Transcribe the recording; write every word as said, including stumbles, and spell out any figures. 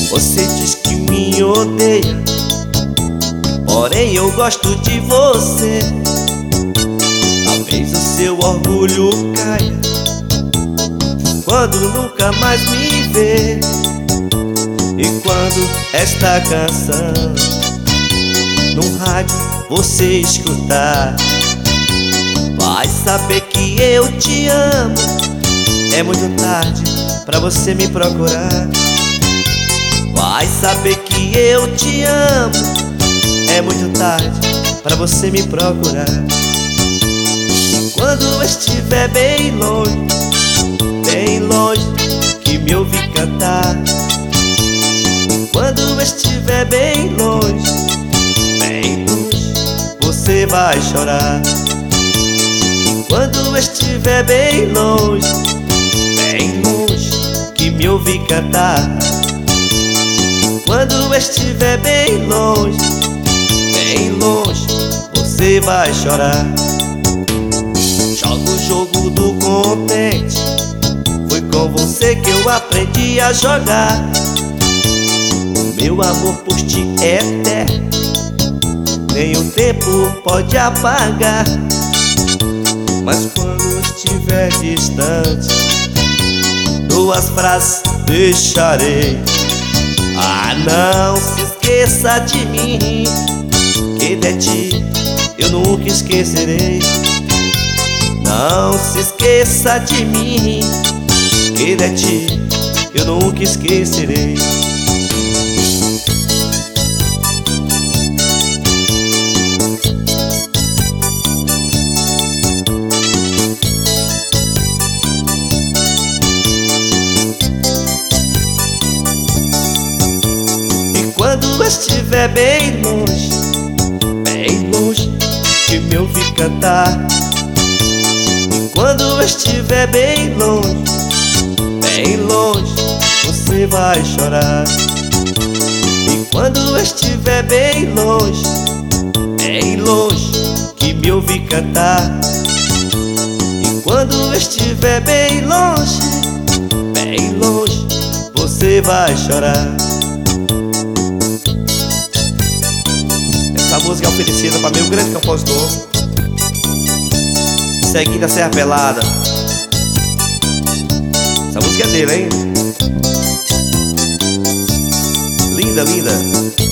Você diz que me odeia, porém eu gosto de você. Talvez o seu orgulho caia quando nunca mais me vê. E quando esta canção no rádio você escutar, vai saber que eu te amo. É muito tarde pra você me procurar. Vai saber que eu te amo. É muito tarde pra você me procurar. Quando estiver bem longe, bem longe, que me ouvir cantar. Quando estiver bem longe, bem longe, você vai chorar. Quando estiver bem longe, bem longe, que me ouvir cantar. Quando estiver bem longe, bem longe, você vai chorar. Joga o jogo do contente, foi com você que eu aprendi a jogar. O meu amor por ti é eterno, nem o tempo pode apagar. Mas quando estiver distante, duas frases deixarei. Ah, não se esqueça de mim, que de ti eu nunca esquecerei. Não se esqueça de mim, que de ti eu nunca esquecerei. Quando estiver bem longe, bem longe, que me ouvir cantar. E quando estiver bem longe, bem longe, você vai chorar. E quando estiver bem longe, bem longe, que me ouvir cantar. E quando estiver bem longe, bem longe, você vai chorar. Essa música é oferecida para meu grande compositor, Ceguinho da Serra Pelada. Essa música é dele, hein? Linda, linda.